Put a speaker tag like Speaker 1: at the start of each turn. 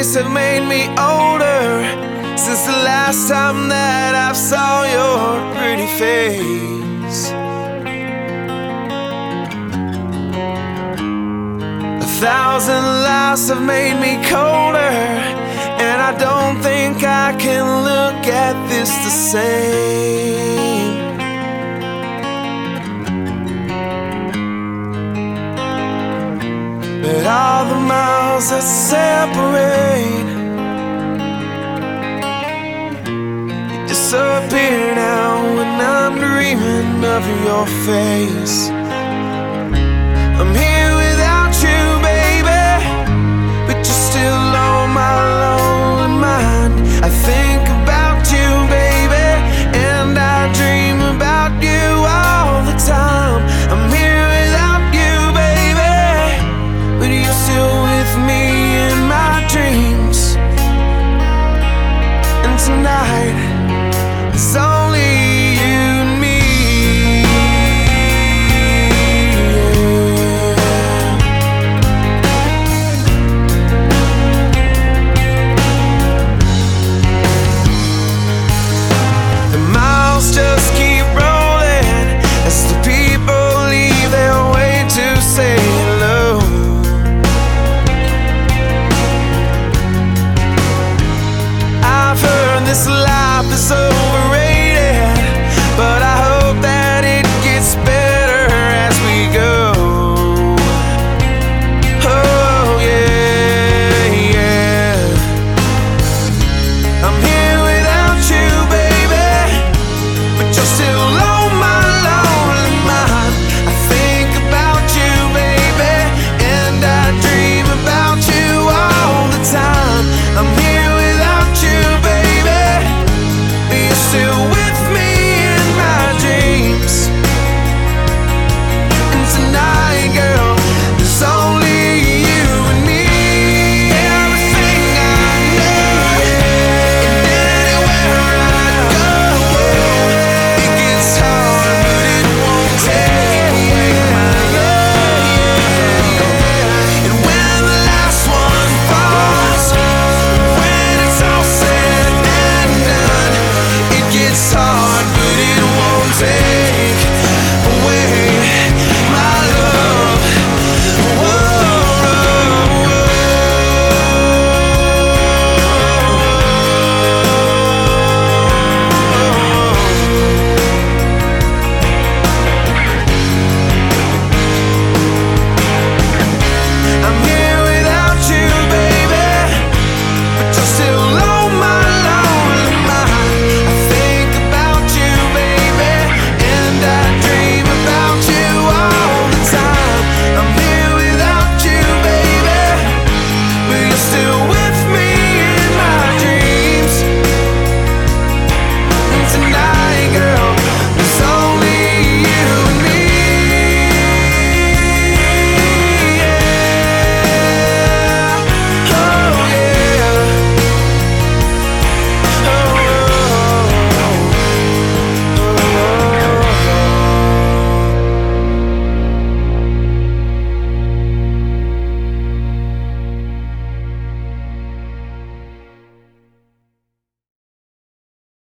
Speaker 1: days have made me older since the last time that I saw your pretty face. 1,000 lives have made me colder, and I don't think I can look at this the same. But all the miles that separate disappear now when I'm dreaming of your face. I'm here